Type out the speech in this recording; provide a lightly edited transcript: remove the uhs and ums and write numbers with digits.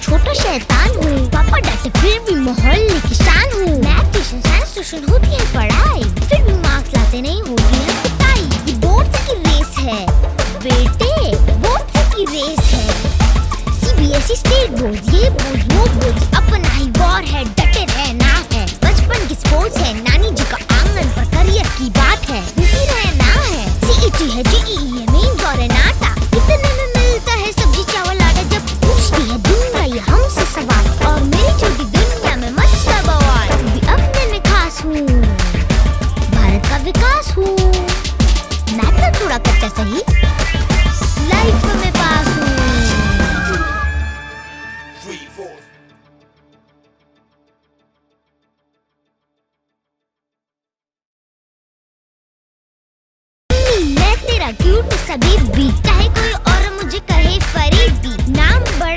छोटा शैतान हूँ, पापा डांटे फिर भी मोहल्ले की शान हूँ। मैथ ट्यूशन साइंस ट्यूशन होती है पढ़ाई, फिर भी मार्क्स लाते नहीं होती है पिटाई। ये बोर्ड की रेस है बेटे, बोर्ड की रेस है। CBSE स्टेट बोर्ड, ये बोर्ड वो बोर्ड, अपना ही वॉर है, डटे रहना है। बचपन की स्पोर्ट्स है, नानी जी का आंगन पर करियर की बात है, बिजी रहना है। CET है, JEE है, मेंस और है नाटा, इतने में मिलता है सब्जी चावल आटा। जब पूछती है दुनिया ये हमसे सवाल, और मेरी छोटी दुनिया में मचता बवाल। भी अपने में खास हूँ, भारत का विकास हूँ। मैथ तो थोड़ा कच्चा सही, लाइफ में पास हूँ। मैं तेरा क्यूट सा बेबी, चाहे कोई और मुझे कहे फरीदी। नाम बड़ा